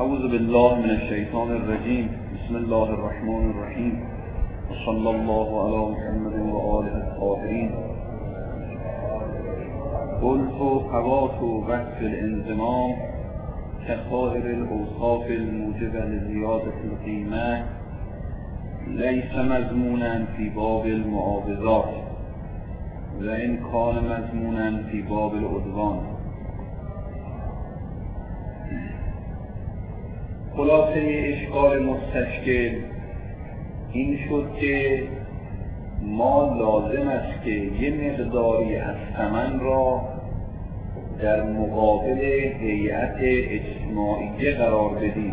اعوذ بالله من الشیطان الرجیم. بسم الله الرحمن الرحیم. صلی الله علی محمد و آله الطاهرین. قلت حوات وصف الانضمام كسائر الاوصاف الموجبة لزيادة القيمة ليس مضمونا في باب المعاوضات وإن كان مضمونا في باب العدوان. خلاصه اشکال مستشکل این شد که ما لازم است که یه مقداری از ثمن را در مقابل هیئت اجتماعی قرار بدیم،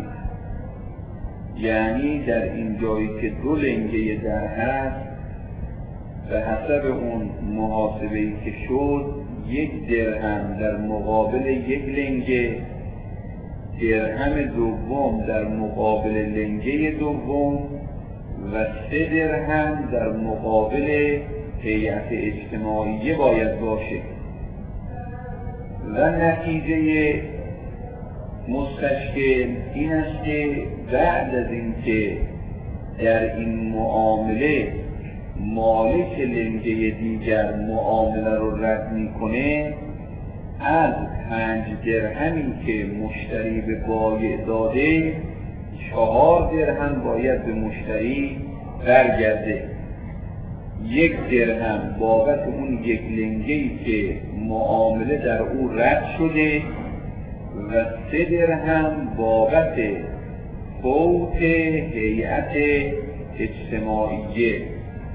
یعنی در این جایی که 2 لنگه در هست به حسب اون محاسبه‌ای که شد 1 درهم در مقابل 1 لنگه، درهم دوم در مقابل لنگه دوم و 3 درهم در مقابل هیئت اجتماعی باید باشه و نتیجه مستشکل این است که بعد از اینکه در این معامله مالک لنگه دیگر معامله رو رد میکنه، از 5 درهمی که مشتری به بایع داده 4 درهم باید به مشتری برگرده. 1 درهم بابت اون 1 لنگه‌ای که معامله در او رد شده و 3 درهم بابت فوت هیئت اجتماعیه.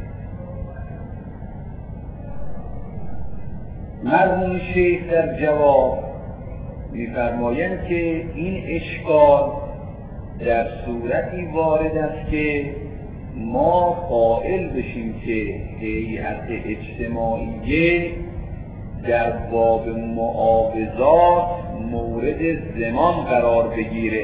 مرحوم شیخ در جواب می‌فرمایند که این اشکال در صورتی وارد است که ما قائل بشیم که هیئت اجتماعیه در باب معاوضات مورد ضمان قرار بگیره،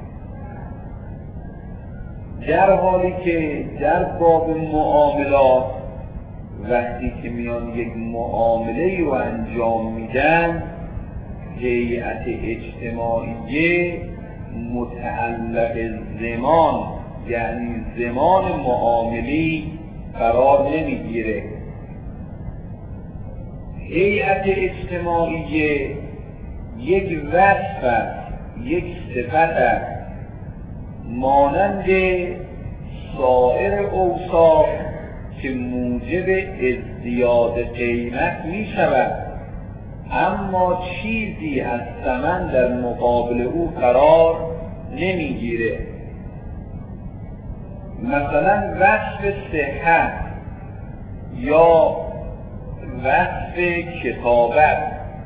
در حالی که در باب معاملات وقتی که میان یک معامله رو انجام میدن هیئت اجتماعیه متعلق زمان، یعنی زمان معاملی قرار نمیگیره. هیئت اجتماعیه یک وصف است، یک صفت است مانند سایر اوصاف که موجب ازدیاد قیمت می شود، اما چیزی از ثمن در مقابل او قرار نمیگیره. مثلا وصف صحت یا وصف کتابت.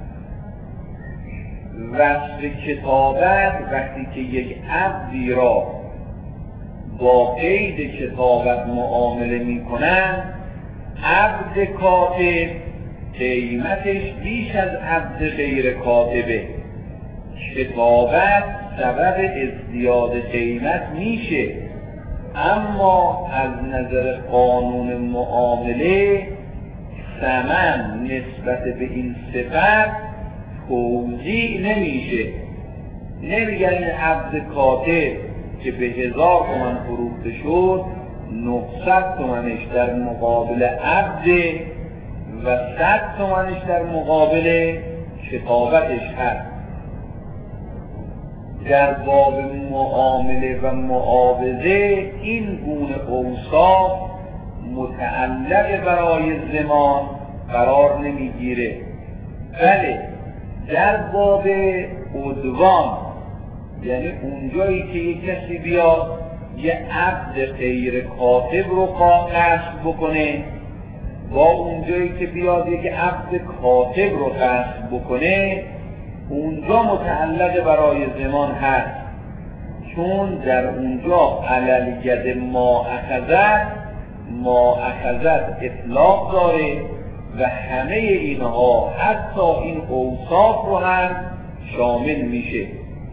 وصف کتابت وقتی که یک عبدی را با قید کتابت معامله میکنن، عبد کاتب قیمتش بیش از عبد غیر کاتبه، کتابت سبب ازدیاد قیمت میشه، اما از نظر قانون معامله ثمن نسبت به این صفت توزیع نمیشه. نمیگن این عبد کاتب که به 1000 تومان فروخته شد 900 تومنش در مقابل عبد و 100 تومنش در مقابل کتابتش هست. در باب معامله و معاوضه این گونه اوصاف متعلق برای زمان قرار نمیگیره. بله در باب عدوان، یعنی اونجایی که یک کسی بیاد یه عبد غیر کاتب رو قصد بکنه با اونجایی که بیاد یک عبد کاتب رو قصد بکنه، اونجا متعلق برای زمان هست، چون در اونجا علل ما اخذت اطلاق داره و همه اینها حتی این اوصاف رو هم شامل میشه.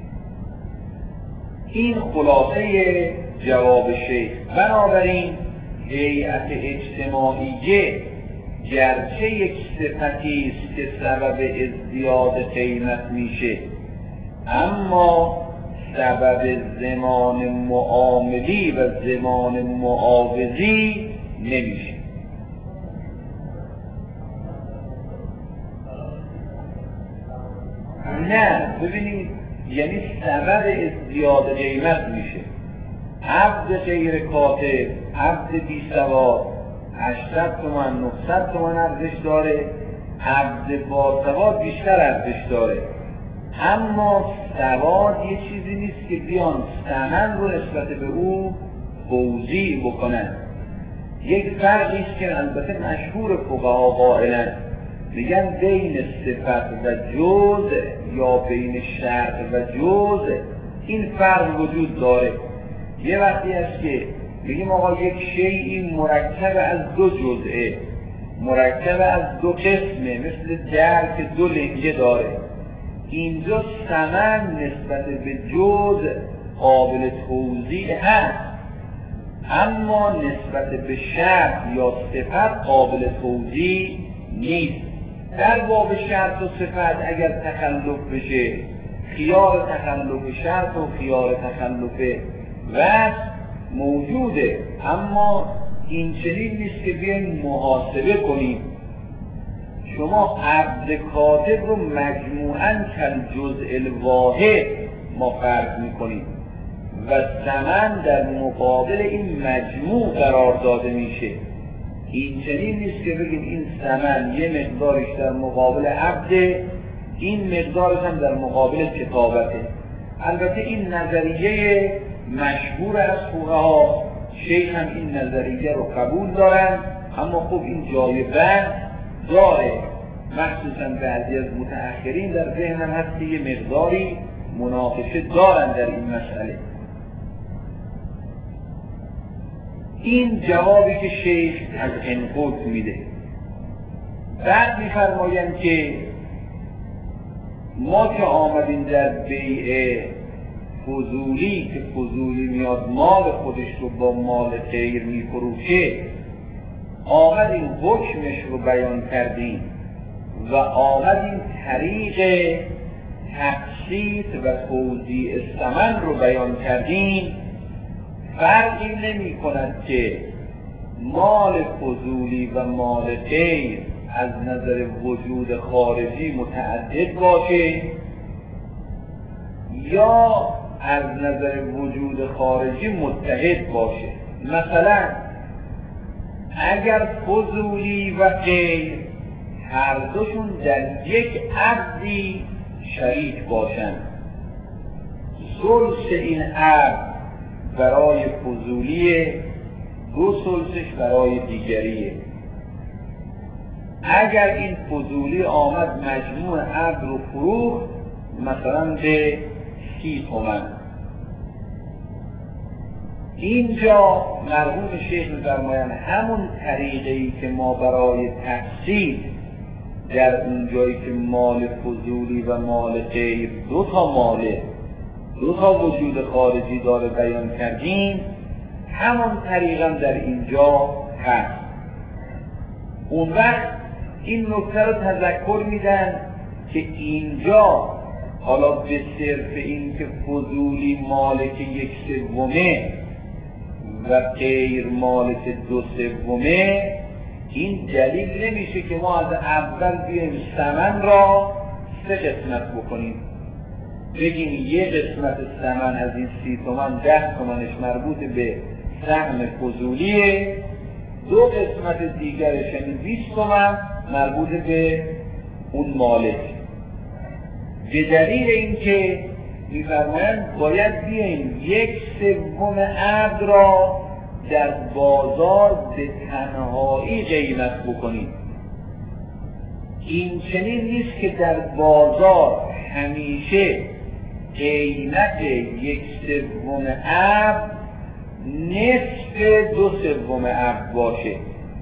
این خلاصه جواب شیخ. بنابراین هیئت اجتماعیه گرچه یک صفتی است که سبب ازدیاد قیمت میشه، اما سبب زمان معاملی و زمان معاوضی نمیشه. نه ببینید، یعنی سبب ازدیاد قیمت میشه. عبد غیر کاتب، عبد بی سواد 800 تومن 900 تومن ارزش داره، عبد با سواد بیشتر ارزش داره. اما سواد یه چیزی نیست که بیان ثمن رو نسبت به او توزیع بکنن. یک فرقی است که البته مشهور فقها قائلن، میگن بین صفت و جز یا بین شرط و جز این فرق وجود داره. یه وقتی هست که بگیم آقا یک شیئی مرکب از دو جزئه، مرکب از دو قسمه، مثل در که دو لنگه داره، اینجا ثمن نسبت به جز قابل توزیع هست، اما نسبت به شرط یا صفت قابل توزیع نیست. در باب شرط و صفت اگر تخلف بشه، خیار تخلف شرط و خیار تخلف وصف موجوده، اما این چنین نیست که بیایم محاسبه کنیم. شما عبد کاتب رو مجموعاً کالجزء الواحد ما فرض میکنیم و ثمن در مقابل این مجموع قرار داده میشه. این چنین نیست که بگیم این ثمن یه مقدارش در مقابل عبده، این مقدارش هم در مقابل کتابته. البته این نظریه مشهور از فقها، شیخ هم این نظریه رو قبول دارن، اما خب این جای بحث داره، مخصوصا بعضی از متأخرین در ذهنم هست که یه مقداری مناقشه دارن در این مسئله. این جوابی که شیخ از انقود میده. بعد میفرمایم که ما که آمدیم در بیع فضولی، که فضولی میاد مال خودش رو با مال غیر میفروشه، آمدیم حکمش رو بیان کردیم و آمدیم طریق تقسیط و توزیع ثمن رو بیان کردیم. فرقی نمی کند که مال فضولی و مال غیر از نظر وجود خارجی متعدد باشه یا از نظر وجود خارجی متحد باشه. مثلا اگر فضولی و غیر هر دوشون در یک عقدی شریک باشند، ثلث این عقد برای فضولیه، 2 ثلثش برای دیگریه. اگر این فضولی آمد مجموع عقد رو فروخت مثلا به 30 تومن، اینجا مرحوم شیخ می‌فرمایند همون طریقه‌ای که ما برای تقسیم در اون جایی که مال فضولی و مال غیر 2 تا ماله، 2 تا وجود خارجی داره بیان کردیم، همون طریقا در اینجا هست. اون وقت این نکته رو تذکر میدن که اینجا حالا به صرف این که فضولی مالک 1/3 و غیر مالک 2/3، این دلیل نمیشه که ما از اول بیایم ثمن را 3 قسمت بکنیم، بگیم یه قسمت ثمن از این 30 تومن 10 تومنش مربوط به سهم فضولیه، 2 قسمت دیگرش یعنی 20 تومن مربوط به اون مالک. به دلیل اینکه می‌فرمایند باید بیایم 1/3 عقد را در بازار به تنهایی قیمت بکنیم. این چنین نیست که در بازار همیشه قیمت 1/3 عقد نصف 2/3 عقد باشه.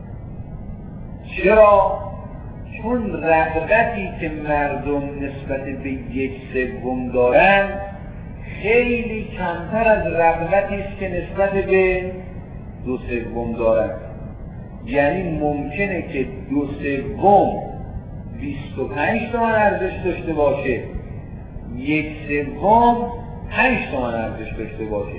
چرا؟ چون رغبتی که مردم نسبت به 1/3 دارن خیلی کمتر از رغبتی است که نسبت به 2/3 دارن. یعنی ممکنه که 2/3 25 تومن ارزش داشته باشه، 1/3 5 تومن ارزش داشته باشه.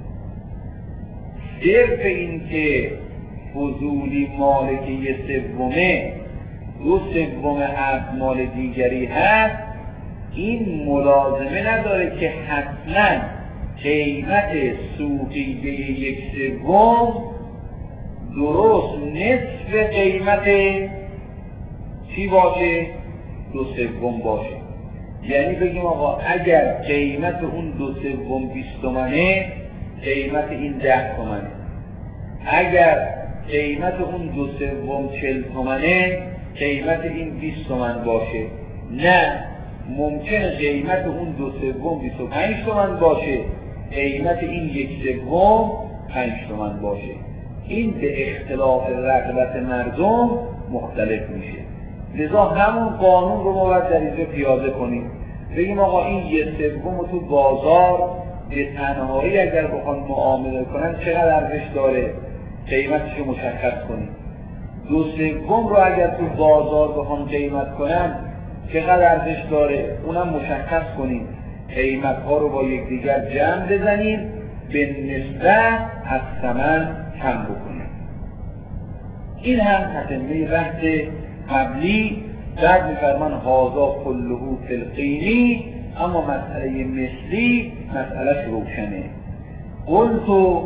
صرف این که فضولی مالک 1/3 2/3 عبد مال دیگری هست، این ملازمه نداره که حتما قیمت سوقیه 1/3 درست نصف قیمت چی باشه؟ 2/3 باشه. یعنی بگیم آقا اگر قیمت اون 2/3 20 تومنه، قیمت این 10 تومنه. اگر قیمت اون 2/3 40 تومنه، قیمت این 20 تومن باشه. نه، ممکنه قیمت اون 2/3 25 تومن باشه، قیمت این 1/3 5 تومن باشه. این به اختلاف رغبت مردم مختلف میشه. لذا همون قانون رو ما باید در اینجا پیاده کنیم. بگیم آقا این 1/3 تو بازار به تنهایی اگر بخوان معامله کنن چقدر ارزش داره، قیمتش رو مشخص کنیم. 2/3 رو اگر تو بازار بخوان قیمت کنن چقدر ارزش داره، اونم مشخص کنیم. قیمت ها رو با یکدیگر جمع بزنیم، به نسبت از ثمن کم بکنیم. این هم تتمه بحث قبلی. بعد می‌فرمان هذا كله فی القیمی، اما مسئله مثلی مسئلهش روشنه. قلت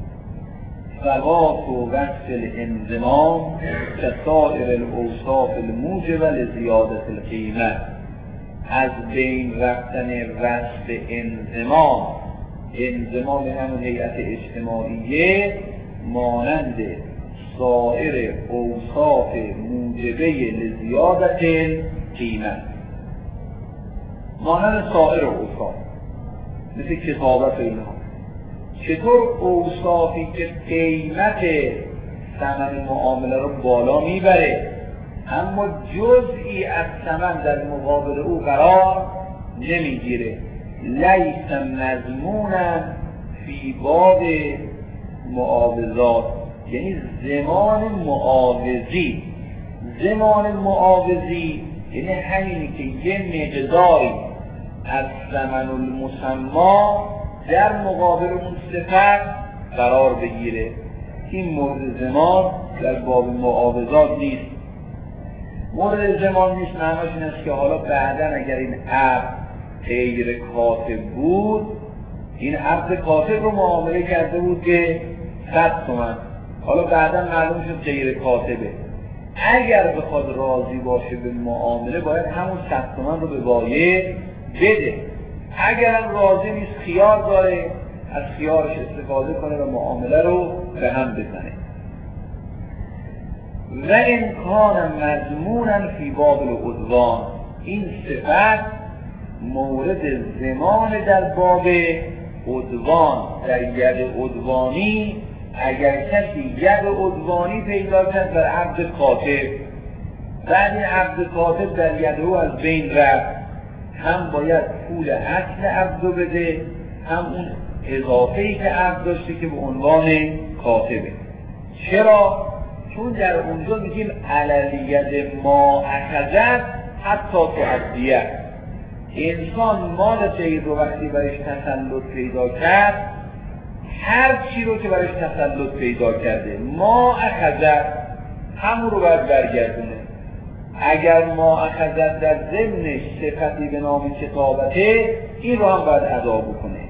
ثبات و وصف الانضمام كسائر الاوصاف الموجبه لزیادة القیمه. از بین رفتن وصف انضمام، انضمام همون هیئت اجتماعیه، مانند سایر اوصاف موجبه لزیادة القیمه، مانند سایر اوصاف مثل کتابت اینها. چطور اوصافی که قیمت ثمن معامله رو بالا میبره اما جزئی از ثمن در مقابل او قرار نمیگیره، لیس مضمونا فی باب معاوضات، یعنی زمان معاوضی. زمان معاوضی یعنی همینی که یه مقداری از ثمن المسمی در مقابل اون صفت قرار بگیره. این مورد زمان در باب معاوضات نیست. مورد زمان نیست معناش این است که حالا بعداً اگر این عبد غیر کاتب بود، این عبد کاتب رو معامله کرده بود که 100 تومن، حالا بعداً معلوم شد غیر کاتبه، اگر بخواد راضی باشه به معامله باید همون 100 تومن رو به بایع بده. اگرم راضی نیست خیار داره، از خیارش استفاده کنه و معامله رو به هم بزنه. و امکان مضمونا فی باب العدوان، این صفت مورد زمان در باب عدوان. در ید عدوانی اگر کسی ید عدوانی پیدا کرد بر عبد کاتب، بعد این عبد کاتب در ید او از بین رفت، هم باید پول اصل عبد رو بده، هم اون اضافه‌ای که عبد داشته که به عنوان کاتبه. چرا؟ چون در اونجا میگیم علالید ما اخذت حتی تعدیه. انسان مال غیر رو وقتی برش تسلط پیدا کرد، هر چی رو که برش تسلط پیدا کرده ما اخذت همون رو باید برگردونه. اگر ما اخذت در ضمنش صفتی به نام کتابته، این رو هم باید ادا بکنه.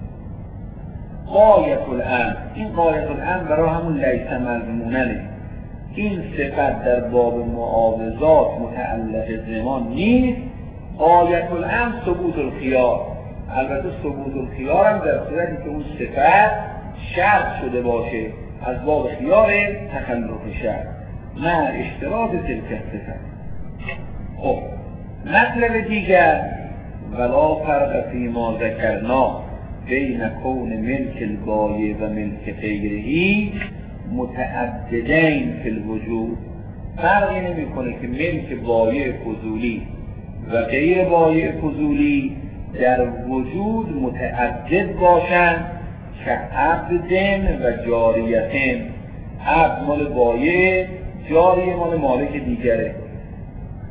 غایت الامر، این غایت الامر برای همون لیس مضموننه. این صفت در باب معاوضات متعلق زمان نیست. غایت الامر ثبوت الخیار، البته ثبوت الخیار هم در صورتی که اون صفت شرط شده باشه از باب خیار تخلف شرط نه اشتراط تلک صفت. خب مطلب دیگر، ولا فرق فی ما ذکرنا بین کون ملک البایع و ملک غیره متعددین فی الوجود. فرقی نمی کنه که ملک بایع فضولی و غیر بایع فضولی در وجود متعدد باشند که عبدن و جاریتن. عبد مال بایع، جاریه مال مالک دیگره.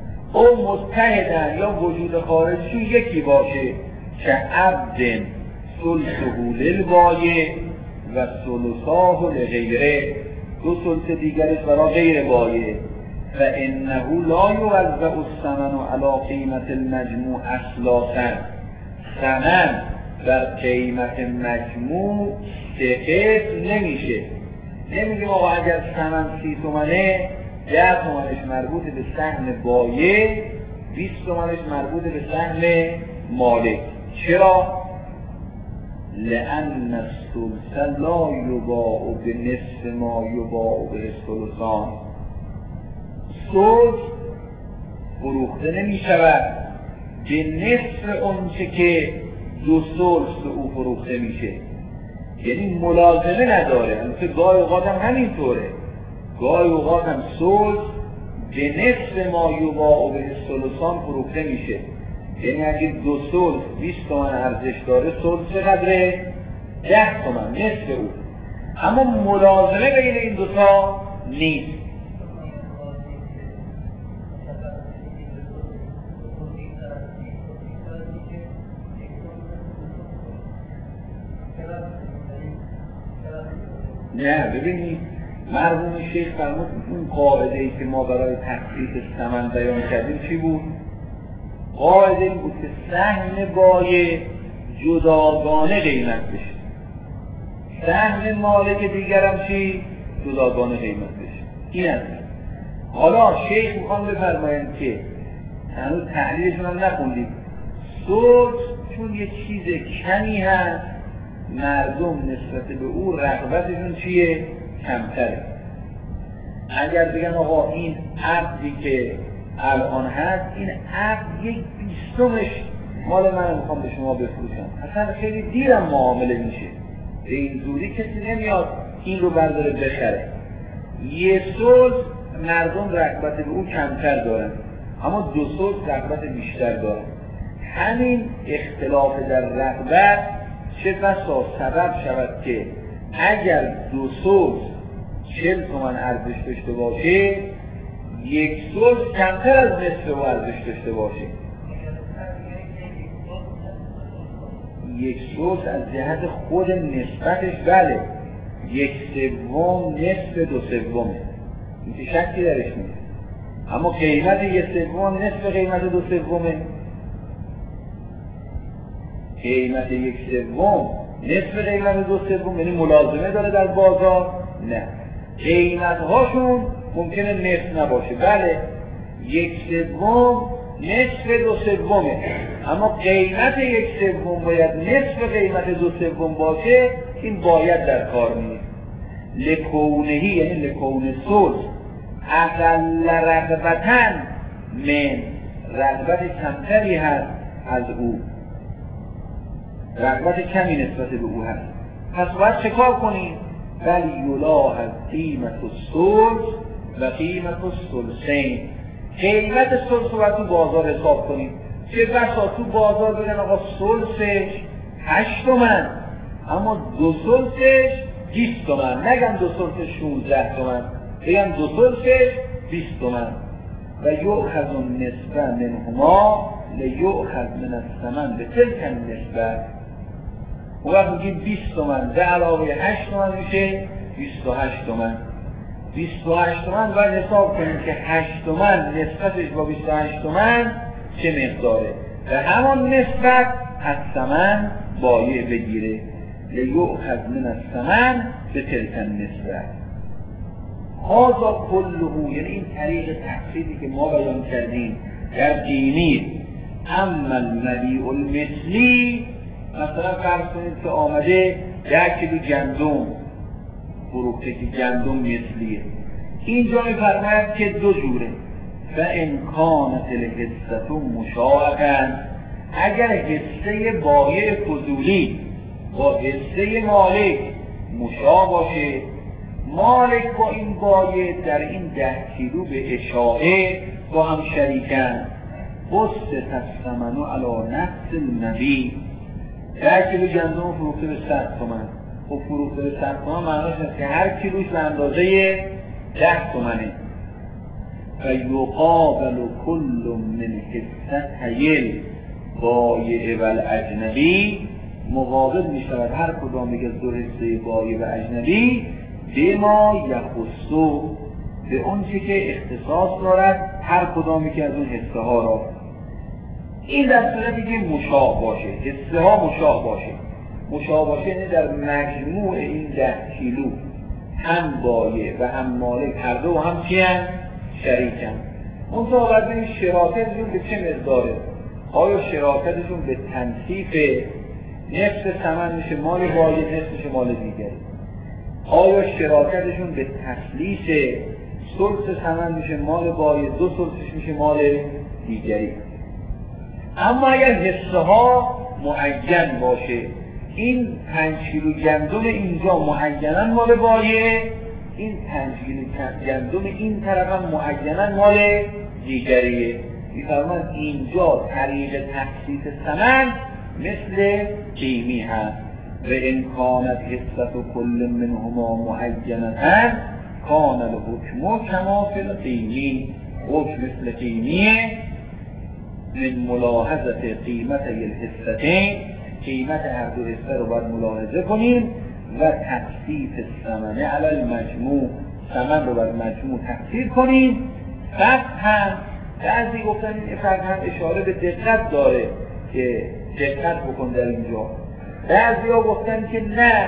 او متحدن یا وجود خارجی یکی باشه که عبدن ثلثه للبایع و ثلثاه لغیره، 2 ثلث دیگرش برای غیر بایع. فانه لا یوزع الثمن علی قیمت المجموع اصلاً، ثمن در قیمت مجموع سقط نمیشه. نمیگیم آقا اگر ثمن 30 تومنه 10 تومنش مربوط به سهم بایع، 20 تومنش مربوط به سهم مالک. چرا؟ لأن الثلث لا یباع بنصف ما یباع به الثلثان. ثلث فروخته نمی شود به نصف اونچه که 2 ثلث او فروخته میشه، یعنی ملازمه نداره. البته گاهی اوقات هم همینطوره، گاهی اوقات هم ثلث به نصف ما یباع به الثلثان فروخته میشه، یعنی اگه 2 ثلث 20 تومن ارزش داره، ثلث قدره 10 تومن، نصف او. اما ملازمه بین این دوتا نیست. نه ببینید، مرحوم شیخ فرمود اون قاعده ای که ما برای تخصیص ثمن بیان کردیم چی بود؟ قاعده این بود که سهم بایع جداگانه قیمت بشه، سهم مالک دیگرم چی؟ جداگانه قیمت بشه. این است. حالا شیخ میخوان بفرمایند که هنوز تحلیلشون هم نخوندیم، ثلث چون یه چیز کمی هست، مردم نسبت به او رغبتشون چیه؟ کمتره. اگر بگن آقا این عقدی که الان هست، این عقد 1/20 مال من میخوام به شما بفروشم، اصلا خیلی دیرم معامله میشه، به این زودی کسی نمیاد این رو برداره بخره. یه ثلث مردم رغبت به او کمتر دارن، اما 2 ثلث رغبت بیشتر دارن. همین اختلاف در رغبت چه بسا سبب شود که اگر 2 ثلث 40 تومن ارزش داشته باشه، 1 ثلث کمتر از نصف او ارزش داشته باشه. 1 ثلث از جهت خود نسبتش بله، 1/3 نصف 2/3، این شکی درش نیست. اما قیمت 1/3 نصف قیمت 2/3، قیمت 1/3 نصف قیمت 2/3، یعنی ملازمه داره در بازار؟ نه. قیمت هاشون ممکنه نصف نباشه، بله 1/3 نصف 2/3، اما قیمت 1/3 باید نصف قیمت 2/3 باشه. این باید در کار نیست. لکونهی یعنی لکون ثلث اقل رغبتن من، رغبت کمتری هست از او، رغبت کمی نسبت به او هست. پس باید چه کار کنیم؟ ولی یلاحظ قیمت الثلث و قیمت الثلثین، قیمت ثلث رو باید تو بازار حساب کنیم. چه بسا تو بازار بگن آقا ثلثش 8 تومن، اما 2 ثلثش 20 تومن، نگم 2 ثلثش 16 تومن، بگم 2 ثلثش 20 تومن. و یؤخذ النصف منهما لیؤخذ من الثمن به تلک النسبه. اون وقت میگیم 20 تومن به علاوه 8 تومن میشه 28 تومن. 28 تومن باید حساب کنیم که 8 تومن نسبتش با 28 تومن چه مقداره، و همان نسبت از ثمن بایع بگیره. لیؤخذ من الثمن به تلک النسبه. هذا کله، یعنی این طریق تقسیمی که ما بیان کردیم در دینی. اما المبیع المثلی، مثلا فرض کنید که آمده 10 کیلو گندم فروخته که گندم مثلیه، اینجا می‌فرماید که 2 جوره. فان کانت الحصة مشابها، اگر حصه بایع فضولی با حصه مالک مشابه باشه، مالک با این بایع در این 10 کیلو به اشاعه با هم شریکن، بسط الثمن علی نفس النبی. 10 کیلو گندم فروخته به 100 تومن، خب فروخته به 100 تومن معناش است که هر کیلوش به اندازه 10 تومنه. و یقابل کل من حصتیل بایع و الاجنبی مقابل می شود هر کدام یک از دو حصه بایع و اجنبی به ما یخصو، به اون چی که اختصاص دارد هر کدامی که از اون حصه ها را. این در صورتی که مشابه باشه، حصه ها مشابه باشه. مشابه باشه یعنی در مجموع این 10 کیلو هم بایع و هم مالک هر دو هم چی هم؟ شریکن. منطقه باید ببینید شراکتشون به چه مقداره؟ آیا شراکتشون به تنصیف نصف ثمن میشه مال بایع، نصف میشه مال دیگری؟ آیا شراکتشون به تسلیس ثلث ثمن میشه مال بایع، 2 ثلثش میشه مال دیگری؟ اما اگر حصه ها معین باشه، این 5 کیلو گندم اینجا معیناً مال بایع، این 5 کیلو گندم این طرف هم معیناً مال دیگریه. می‌فرماید اینجا طریق تخصیص ثمن مثل قیمی هست و امکانت حصت و کل منهما معیناً کان الحکم کما فی القیمی، حکم مثل قیمیه. من ملاحظت قیمت الحصتین، قیمت هر دو حصه رو باید ملاحظه کنیم و تخصیص ثمن علی المجموع، ثمن رو باید مجموع تخصیص کنیم. فرق هم بعضی گفتن این فرق هم اشاره به دقت داره که دقت بکن در اینجا، بعضی ها گفتن که نه،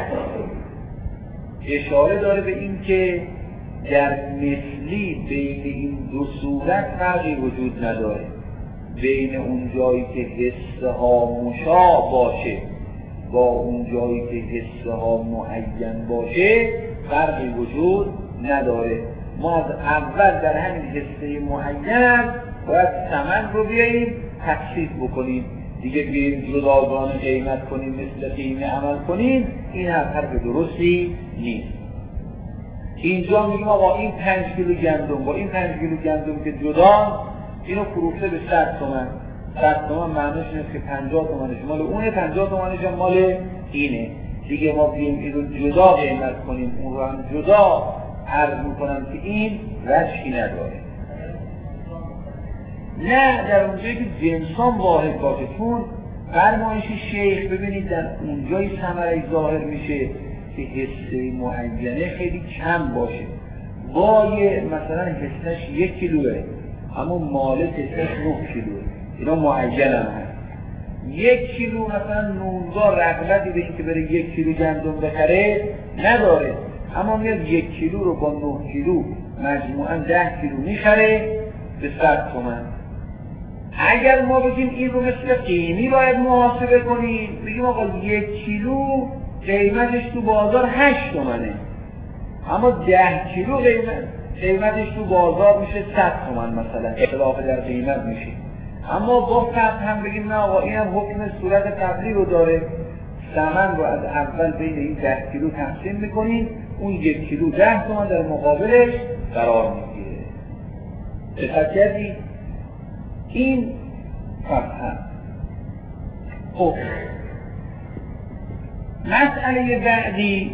اشاره داره به این که در مثلی بین این دو صورت فرقی وجود نداره، بین اون جایی که حصه ها مشابه باشه با اون جایی که حصه ها معین باشه فرقی وجود نداره. ما از اول در همین حصه معین باید ثمن رو بیاییم تخصیص بکنیم، دیگه بیاییم جداگانه قیمت کنیم مثل قیمه عمل کنیم، این هم حرف درستی نیست. اینجا میگیم آقا این 5 کیلو گندم با این 5 کیلو گندم که جدا، اینو فروخته به 100 تومن. 100 تومن معنیش اینه که 50 تومنش مال اونه، 50 تومنش هم مال اینه. دیگه ما بیاییم این رو جدا قیمت کنیم، اون رو هم جدا عرض میکنم که این وجهی نداره. نه در اونجایی که جنسان واحد باشه، چون فرمایش شیخ ببینید در اونجایی ثمره ظاهر میشه که حصه معینه خیلی کم باشه. بایع مثلا حصهش 1 کیلوه اما مالک حصهش 9 کیلوه، اینا معین هم هست. 1 کیلو مثلا نونگاه رغبتی به این که بره 1 کیلو گندم بخره نداره، اما میاد 1 کیلو رو با 9 کیلو مجموعاً 10 کیلو میخره به 100 تومن. اگر ما بگیم این رو مثل قیمی باید محاسبه کنیم، بگیم آقا 1 کیلو قیمتش تو بازار 8 تومنه اما 10 کیلو قیمتش تو بازار میشه 100 تومن مثلا، اختلاف در قیمت میشه. اما با فرق هم بگیم نه آقا این هم حکم صورت قبلی رو داره، ثمن رو از اول بین این 10 کیلو تقسیم میکنیم، اون 1 کیلو 10 تومن در مقابلش قرار میگیره. دقت کردی؟ این فرق هم. خب مسئله بعدی،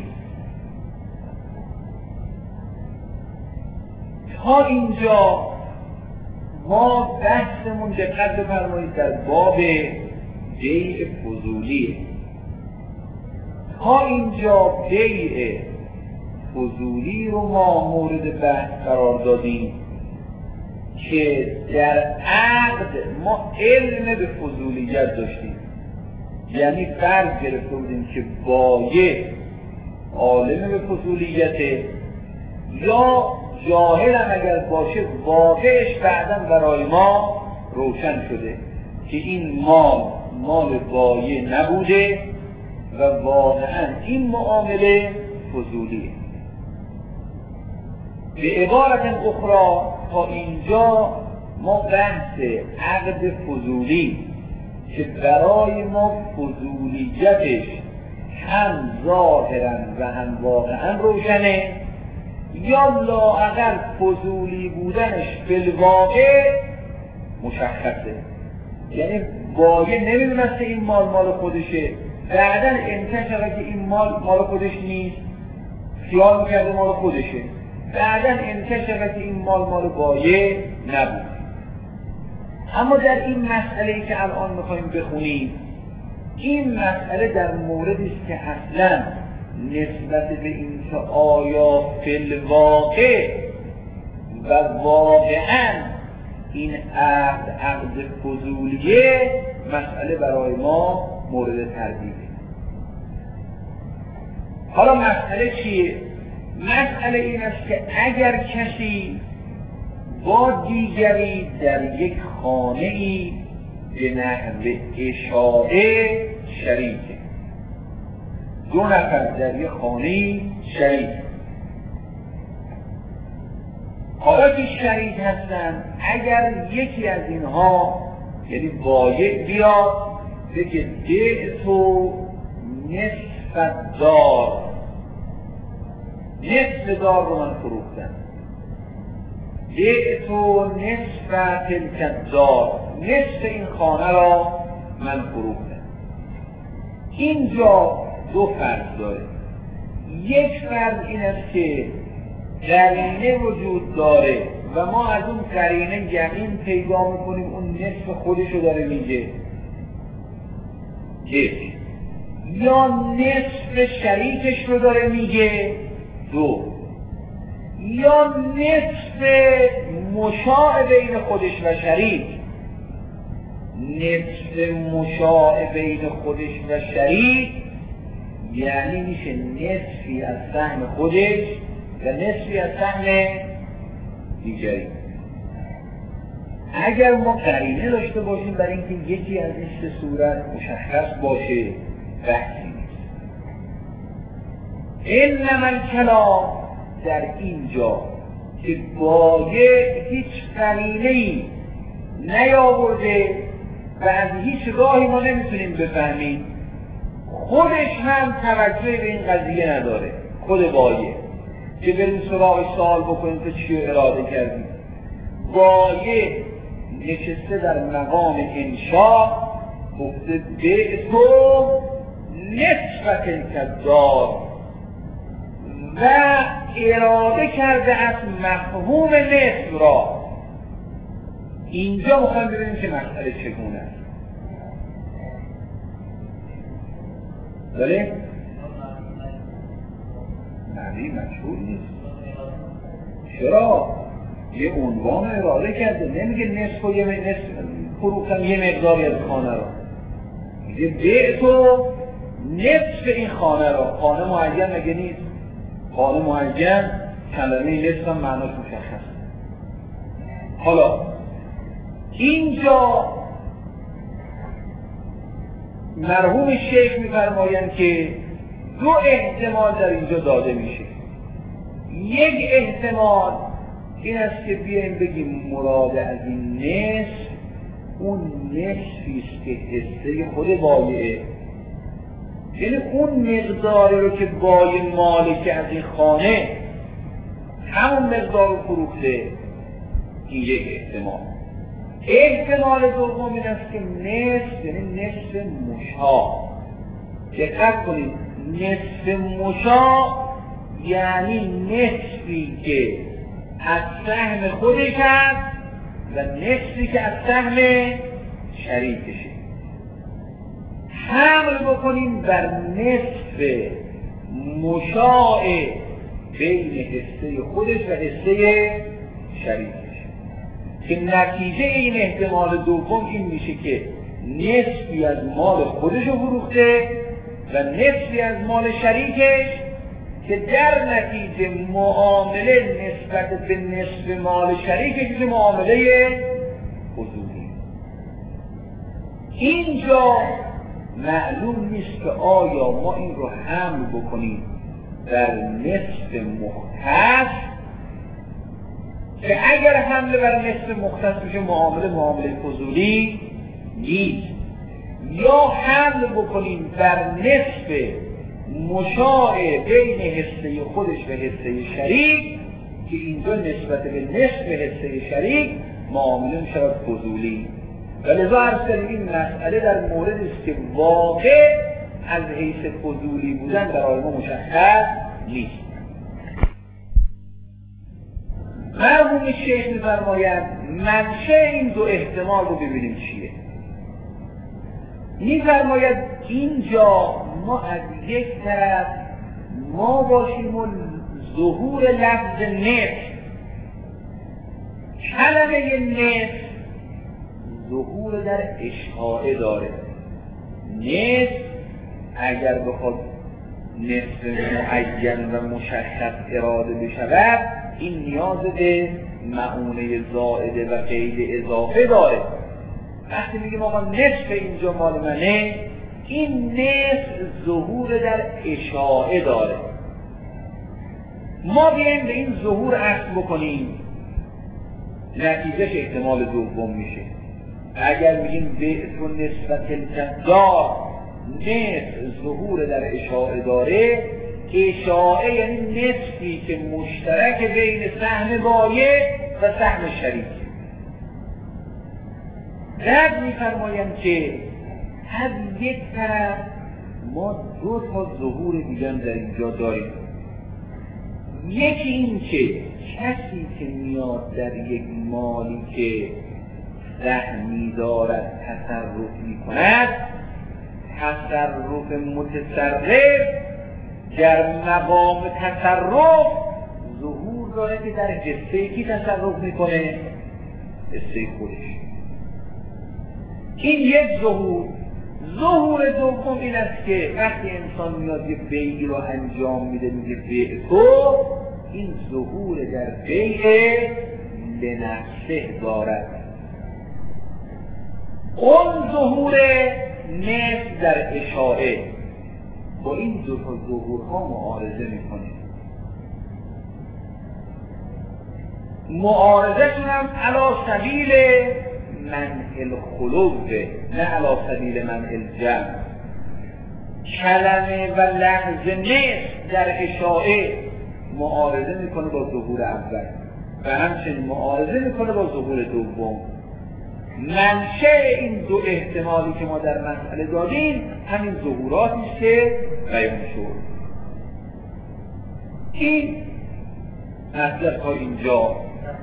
تا اینجا ما بحثمون دقت بفرمایید در باب بیع فضولیه. تا اینجا بیع فضولی رو ما مورد بحث قرار دادیم که در عقد ما علم به فضولیت داشتیم، یعنی فرض گرفته بودیم که بایع عالم به فضولیته یا جاهل هم اگر باشه واقعش بعداً برای ما روشن شده که این مال بایع نبوده و واقعاً این معامله فضولیه. به عبارت اخرى تا اینجا ما بحث عقد فضولی که برای ما فضولیتش هم ظاهراً و هم واقعاً روشنه یا لااقل فضولی بودنش بالواقع مشخصه، یعنی بایع نمیدونسته این مال خودشه، بعداً انکشفه که این مال خودش نیست، خیال میکرده مال خودشه، بعداً انکشفه که این مال بایع نبود. اما در این مسئله‌ای که الان میخوایم بخونیم این مسئله در موردی است که اصلا نسبت به اینکه آیا فی الواقع و واقعا این عقد فضولیه مسئله برای ما مورد تردیده. حالا مسئله چیه؟ مسئله این است که اگر کسی با دیگری در یک خانه‌ای به نحو اشاعه شریکه، دو نفر در یک خانه‌ای شریک، حالا که شریک هستن، اگر یکی از اینها یعنی بایع بیاد بگه بعتو نصف دار، نصف دار رو من فروختم، بعتو نصف تلک دار، نصف این خانه را من فروختم. اینجا دو فرض داره. یک فرض این است که قرینه وجود داره و ما از اون قرینه یقین پیدا میکنیم اون نصف خودشو داره میگه، یک، یا نصف شریکش رو داره میگه، دو، یا نصف مشاع بین خودش و شریک. نصف مشاع بین خودش و شریک یعنی میشه نصفی از سهم خودش و نصفی از سهم دیگری. اگر ما قرینه داشته باشیم برای اینکه یکی از این سه صورت مشخص باشه بحثی نیست. انما الکلام در اینجا که بایع هیچ قرینه‌ای نیاورده و از هیچ راهی ما نمیتونیم بفهمیم، خودش هم توجه به این قضیه نداره، خود بایع که بریم سراغ سوال بکنیم تو چی رو اراده کردیم. بایع نشسته در مقام انشاء گفته به تو نصف تلک دار و اراده کرده از مفهوم نصف را. اینجا میخوایم ببینیم که مسئله چگونه است. بله؟ معنی مشهور نیست. چرا؟ یه عنوان اراده کرده، نمیگه نصف و یه نصف فروختم یه مقداری از خانه را، میگه به تو نصف این خانه را. خانه معین مگه نیست؟ خانه معین کلمه نصف هم معناش مشخص. حالا اینجا مرحوم شیخ میفرمایند که دو احتمال در اینجا داده میشه. یک احتمال این است که بیایم بگیم مراد از این نصف اون نصفی است که حصه خود بایعه، یعنی اون مقداری رو که بایع مالک از این خانه همون مقدار رو فروخته. این یک احتمال. احتمال دوم این است که نصف یعنی نصف مشاع. دقت کنید، نصف مشاع یعنی نصفی که از سهم خودش هست و نصفی که از سهم شریکشه. حمل بکنیم بر نصف مشاع بین حصه خودش و حصه شریکش که نتیجه این احتمال دوم این میشه که نصفی از مال خودش رو فروخته و نصفی از مال شریکش، که در نتیجه معامله نسبت به نصف مال شریکش که معامله فضولی. اینجا معلوم نیست که آیا ما این رو حمل بکنیم در نصف مختص، که اگر حمله بر نصف مختص میشه معامله فضولی نیست، یا حمل بکنیم بر نصف مشاع بین حصه خودش و حصه شریک که اینجا نسبت به نصف حصه شریک معامله میشود فضولی. ولذا عرض کردیم این مسئله در موردی است که واقع از حیث فضولی بودن برای ما مشخص نیست. مرحوم شیخ می‌فرمایند منشأ این دو احتمال رو ببینیم چیه. می‌فرماید اینجا ما از یک طرف ما باشیم و ظهور لفظ نصف، کلمه نصف ظهور در اشاعه داره. نصف اگر بخواد نصف معین و مشخص اراده بشود این نیاز به معونه زائده و قید اضافه داره. وقتی میگیم آقا نصف اینجا مال منه، این نصف ظهور در اشاعه داره. ما بیایم به این ظهور عکس بکنیم، نتیجهش احتمال دوم میشه. اگر میگیم بعث و نسبت الجدار نصف ظهور در اشاعه داره، اشاعه یعنی نصفی که مشترک بین سهم بایع و سهم شریک. رد میفرمایند که از یک طرف ما دو تا ظهور دیگر در اینجا داریم. یکی این که کسی که میاد در یک مالی که سهمی دارد تصرف میکند، تصرف متصرف در مقام تصرف ظهور داره که در حصه کی تصرف میکنه؟ حصه خودش. این یک ظهور. ظهور دوم این است که وقتی انسان میاد یک بیعی رو انجام میده، میگه بیع تو، این ظهور در بیع لنفسه دارد. اون ظهور نفس در اشاعه با این دو تا ظهورها معارضه میکنه. معارضه‌شون هم علی سبیل منع الخلوه، نه علی سبیل منع الجمع. کلمه و لفظ نفس در اشاعه معارضه میکنه با ظهور اول و همچنین معارضه میکنه با ظهور دوم. منشأ این دو احتمالی که ما در مسئله دادیم همین ظهوراتی است که بیان شد. این مطلب تا اینجا.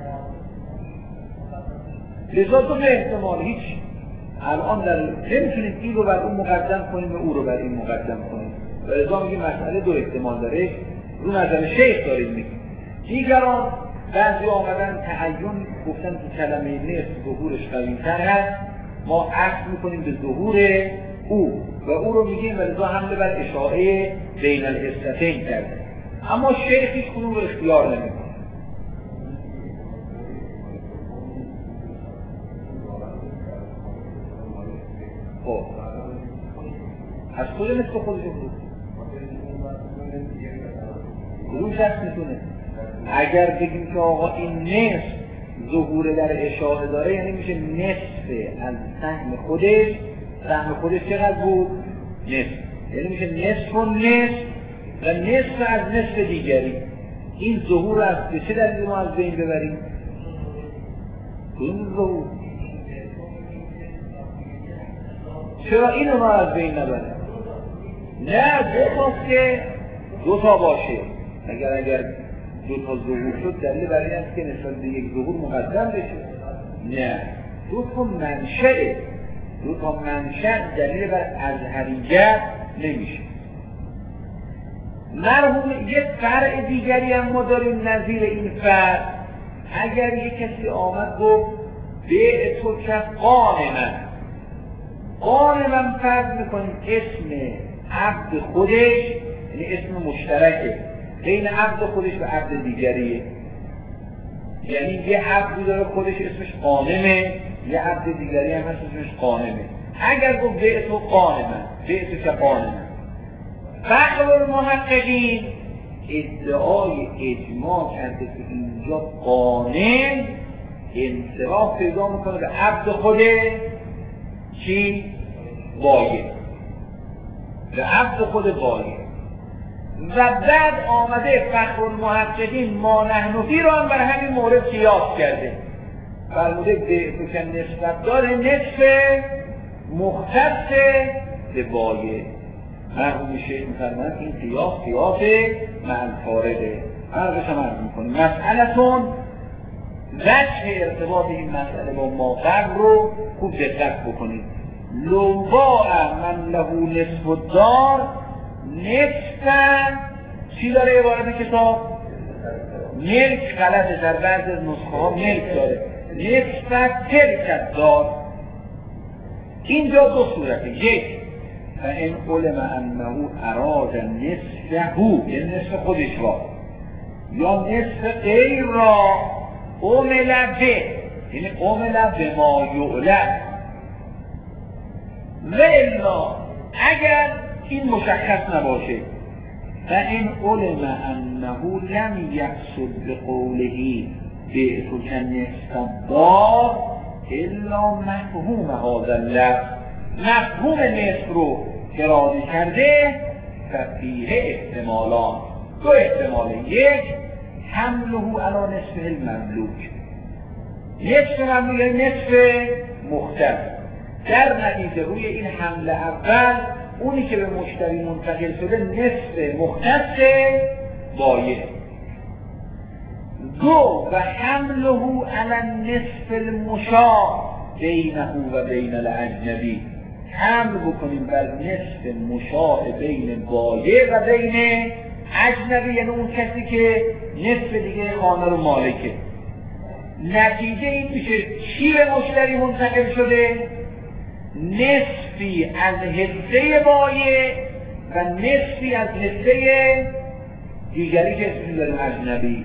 لذا دو احتمال هیچ الان در نمیتونیم این رو بر اون مقدم کنیم و او رو بر این مقدم کنیم. و لذا میگیم مسئله دو احتمال داره. رو نظر شیخ داریم میگیم. دیگران بعضی آمدن تعین گفتن که کلمه نصف ظهورش قوی‌تر هست، ما عکس میکنیم به ظهور او و او رو میگیم و لذا حمله بر اشاعه بین الحصتین کرده. اما شیخ هیچ کنون رو اختیار نمیکنه. خب از خود مثل خودش بود روش هست میتونه. اگر بگیم که آقا این نصف ظهور در اشاعه داره، یعنی میشه نصف از سهم خودش. سهم خودش چقدر بود؟ نصف. یعنی میشه نصف و نصف و نصف از نصف دیگری. این ظهور از به چه دلیل ما از بین ببریم؟ این ظهور چرا اینو ما از بین نبریم؟ نه، دو تاست که دو تا باشه. اگر دو تا ظهور شد دلیل برای است که نسبت به یک ظهور مقدم بشه. نه، دو تا منشأ. دو تا منشأ دلیل بر ازهریت نمیشه. مرحوم یک فرع دیگری هم ما داریم نظیر این فرع. اگر یک کسی آمد گفت بیع تو که قانمن فرض میکنیم اسم عبد خودش، یعنی اسم مشترکه بین عبد خودش و عبد دیگریه. یعنی یه عبدی داره خودش اسمش قانمه، یه عبد دیگری هم اسمش قانمه. اگر گفت بیع تو قانمن، بیع تو که قانمن، فقر المحققین ادعای اجماع کرده که اینجا قانم انصراف پیدا میکنه به عبد خوده چی؟ بایع، به عبد خود بایع. و بعد آمده فخر المحققین ما نحن فی رو هم بر همین مورد قیاس کرده. فرموده به که نسبت داره نصف مختص به بایع. مرحوم شیخ می‌فرمایند این قیاس مع الفارقه. فرقش هم عرض می‌کنیم. مسئله‌تون وجه ارتباط این مسئله با ما قبل رو خوب دقت بکنید. لوباء من له نصف الدار نصف چی داره عبارت کتاب؟ ملک غلطه، در بعض از نسخه ها ملک داره. نصف تلک دار. اینجا دو صورته، یک و این علم انه اراد نصفه، یعنی نصف خودش را یا نصف غیر را عمل به، یعنی عمل به ما یعلم. و الا اگر این مشخص نباشه و این علم انه لم یقصد بقوله بعتک نصف الدار الا مفهوم هذا اللفظ، مفهوم نصف رو اراده کرده ففیه احتمالان، دو احتمال، یک حمله علی نصف المملوک، نصف مملوک یعنی نصف مختص، در نتیجه روی این حمله اول اونی که به مشتری منتقل شده نصف مختص بایع. دو و حمله علی نصف المشاع بینه و بین الاجنبی، حمل بکنیم بر نصف مشاع بین بایع و بین اجنبی، یعنی اون کسی که نصف دیگه خانه رو مالکه. نتیجه این میشه چی به مشتری منتقل شده؟ نصفی از حصه بایع و نصفی از حصه دیگری که اسمی داریم اجنبی.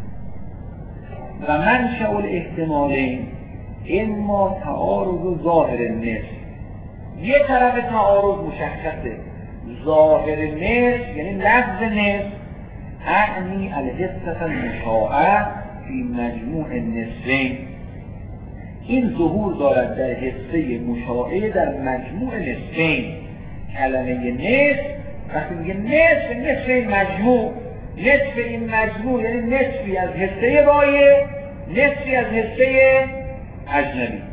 و منشأ الاحتمالین اما تعارض ظاهر نصف، یه طرف تعارض مشخصه، ظاهر نصف یعنی لفظ نصف اعنی الحصة المشاعه فی مجموع نصفین، این ظهور دارد در حصه مشاعه در مجموع نصفین. کلمه نصف وقتی میگه نصف این مجموع، نصف این مجموع یعنی نصفی از حصه بایع نصفی از حصه اجنبی.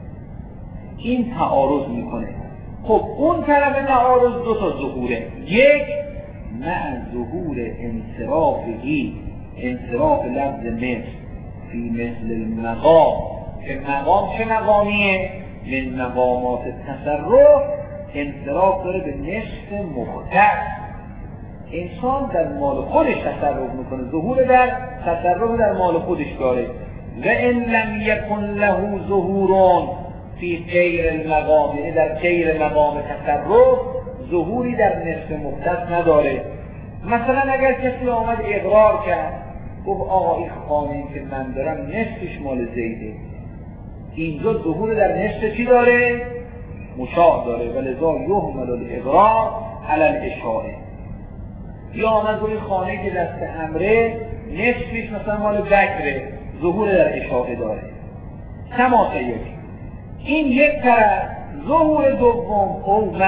این تعارض میکنه. خب اون طرف تعارض دو تا ظهوره، یک مع ظهور انصرافی، انصراف لفظ نصف فی مثل المقام، که مقام چه مقامیه؟ من مقامات تصرف، انصراف داره به نصف مختص. انسان در مال خودش تصرف میکنه، ظهور در تصرف در مال خودش داره. و ان لم یکن له ظهورون فی غیر المقام، یعنی در غیر مقام تصرف ظهوری در نصف مختص نداره. مثلا اگر کسی آمد اقرار کرد گفت آقا این خانه‌ای که من دارم نصفش مال زیده، اینجا ظهور در نصف چی داره؟ مشاع داره، ولذا یحمل الاقرار علی الاشاعه. یا آمد این خانه‌ای که دست امره نصفش مثلا مال بکره، ظهور در اشاعه داره. تماسه یک این یک طرف. ظهور دوم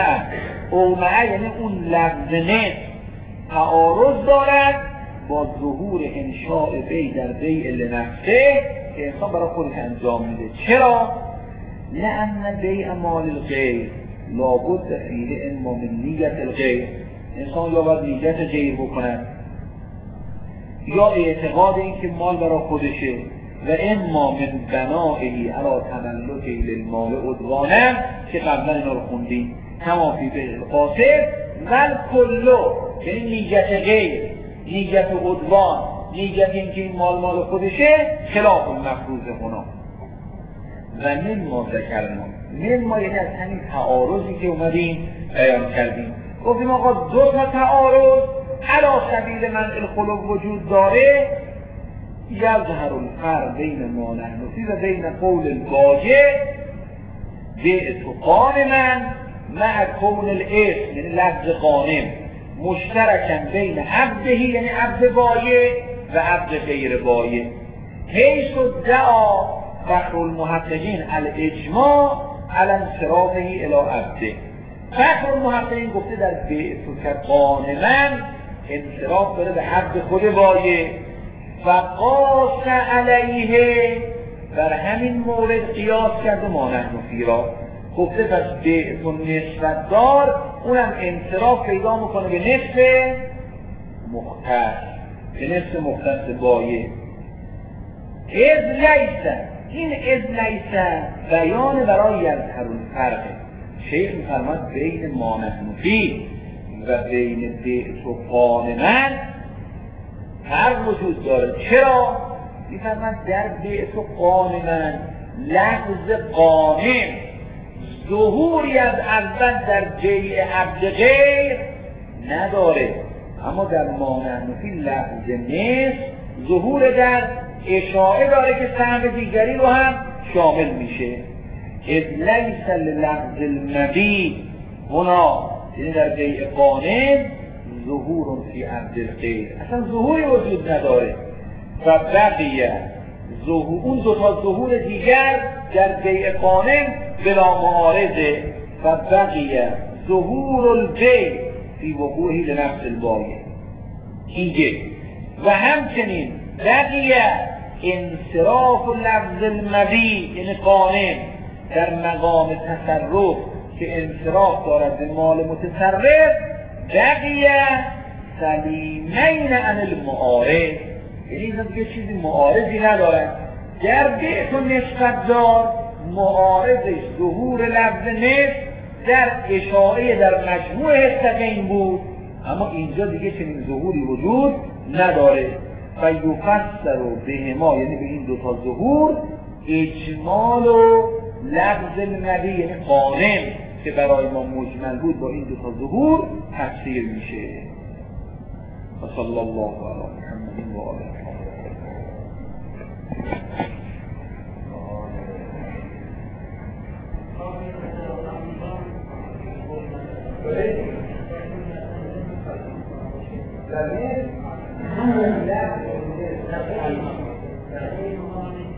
اومع یعنی اون لفظ نصف تعارض دارد با ظهور انشاء بی در بیع لنفسه که انسان برای خودش انجام میده. چرا؟ لأن بیع مال الغیر لابد فیه اما من نیت الغیر، انسان یا باید نیت غیر بکنه یا اعتقاد این که مال برای خودشه، و اما من بنائهی علی تملکی للمال عدوانه که قبلا اینا رو خوندیم، تمافی به القاصد ول کلو، یعنی نیت غیر، نیت عدوان، نیت این که این مال خودشه، خلاف المفروض هنا. و من ما ذکرنا، من ما یعنی از همین تعارضی که اومدیم بیان کردیم، گفتیم آقا دو تا تعارض علی سبیل منع الخلو وجود داره. یظهر الفرق بین ما نحن فیه و بین قول البایع بعت غانما مع کون الاسم، یعنی لفظ غانم مشترکن بین عبده، یعنی عبد بایع و عبد غیر بایع. حیث ادعا فخر المحققین الاجماع علی انصرافه الی عبده. فخر المحققین گفته در بعت غانما انصراف داره به عبد خود بایع. فقاس علیه، بر همین مورد قیاس کرده ما نحن فیه را، گفته پس بعت نصف دار اونم انصراف پیدا میکنه به نصف مختص، به نصف مختص بایع. اذ لیس، این اذ لیس بیان برای یظهر الفرق، شیخ می‌فرماد بین ما نحن فیه و بین بیت و قانمن فرق وجود داره. چرا؟ می‌فرماد در بیت و قانمن لفظ قانم ظهوری از اول در جیع عبد غیر نداره، اما در ما نحن فیه لفظ نصف ظهور در اشاعه داره که سهم دیگری رو هم شامل میشه. اذ لیس للفظ المبی هنا، یعنی در بیع قانم ظهور فی عبد الغیر اصلا ظهوری وجود نداره. و بقیه اون دوتا ظهور دیگر در بیع قانم بلا معارضه. و بقیه ظهور البیع فی وقوعی لنفس البایع، اینجا و همچنین بقیه انصراف لفظ المبی یعنی قانم در مقام تصرف که انصراف دارد به مال متصرف، بقیه سلیمین عن المعارض، یعنی این دیگه چیزی معارضی ندارد. در بیت و نسبت دار معارضش ظهور لفظ نسب در اشاعه در مجموع حسقین بود، اما اینجا دیگه چنین ظهوری وجود نداره. و یفسر بهما، یعنی به این دوتا ظهور اجمال و لفظ النبی یعنی قانم که برای ما مجمل بود با این دوتا ظهور تفسیر میشه. و صلی الله علی محمد و آله محمد.